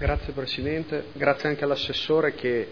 Grazie Presidente, grazie anche all'assessore che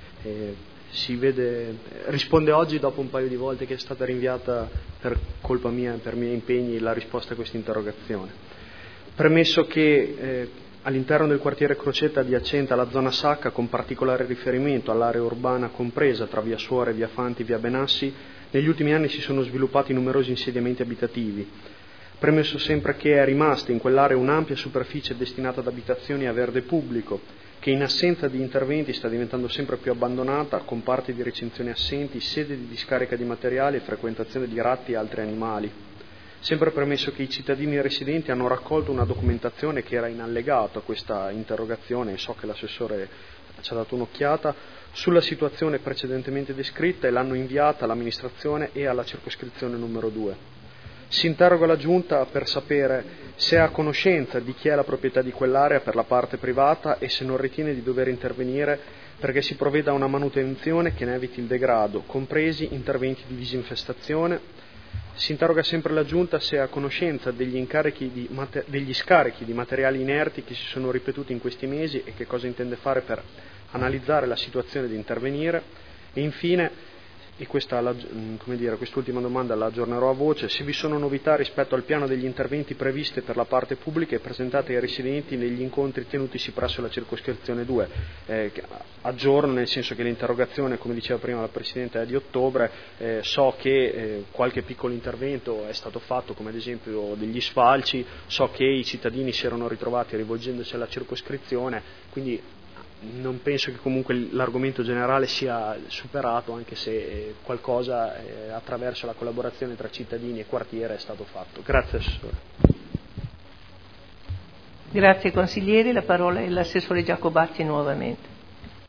risponde oggi dopo un paio di volte che è stata rinviata per colpa mia e per miei impegni la risposta a questa interrogazione. Premesso che all'interno del quartiere Crocetta adiacente alla zona Sacca, con particolare riferimento all'area urbana compresa tra via Suore, via Fanti e via Benassi, negli ultimi anni si sono sviluppati numerosi insediamenti abitativi. Premesso sempre che è rimasta in quell'area un'ampia superficie destinata ad abitazioni a verde pubblico, che in assenza di interventi sta diventando sempre più abbandonata, con parti di recinzioni assenti, sede di discarica di materiali e frequentazione di ratti e altri animali. Sempre premesso che i cittadini residenti hanno raccolto una documentazione che era in allegato a questa interrogazione, e so che l'assessore ci ha dato un'occhiata, sulla situazione precedentemente descritta e l'hanno inviata all'amministrazione e alla circoscrizione numero 2. Si interroga la Giunta per sapere se è a conoscenza di chi è la proprietà di quell'area per la parte privata e se non ritiene di dover intervenire perché si provveda a una manutenzione che ne eviti il degrado, compresi interventi di disinfestazione. Si interroga sempre la Giunta se è a conoscenza degli scarichi di materiali inerti che si sono ripetuti in questi mesi e che cosa intende fare per analizzare la situazione e intervenire. E infine, e quest'ultima domanda la aggiornerò a voce, se vi sono novità rispetto al piano degli interventi previsti per la parte pubblica e presentate ai residenti negli incontri tenutisi presso la circoscrizione 2. Aggiorno nel senso che l'interrogazione, come diceva prima la Presidente, è di ottobre, so che qualche piccolo intervento è stato fatto, come ad esempio degli sfalci, so che i cittadini si erano ritrovati rivolgendosi alla circoscrizione, quindi non penso che comunque l'argomento generale sia superato, anche se qualcosa attraverso la collaborazione tra cittadini e quartiere è stato fatto. Grazie Assessore. Grazie consiglieri, la parola è all'assessore Giacobacci nuovamente.